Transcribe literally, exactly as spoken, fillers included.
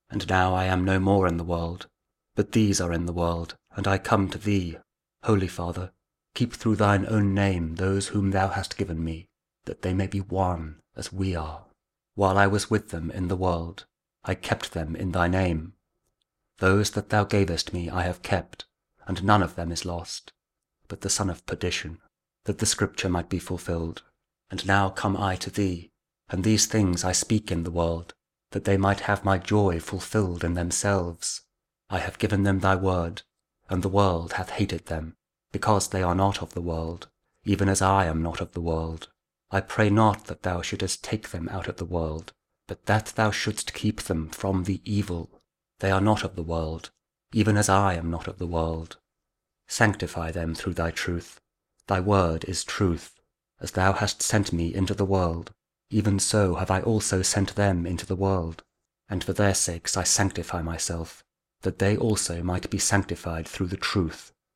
And now I am no more in the world, but these are in the world, and I come to thee. Holy Father, keep through thine own name those whom thou hast given me, that they may be one as we are. While I was with them in the world, I kept them in thy name. Those that thou gavest me I have kept, and none of them is lost, but the son of perdition, that the scripture might be fulfilled. And now come I to thee, and these things I speak in the world, that they might have my joy fulfilled in themselves. I have given them thy word, and the world hath hated them, because they are not of the world, even as I am not of the world. I pray not that thou shouldest take them out of the world, but that thou shouldst keep them from the evil. They are not of the world, even as I am not of the world. Sanctify them through thy truth. Thy word is truth. As thou hast sent me into the world, even so have I also sent them into the world. And for their sakes I sanctify myself, that they also might be sanctified through the truth.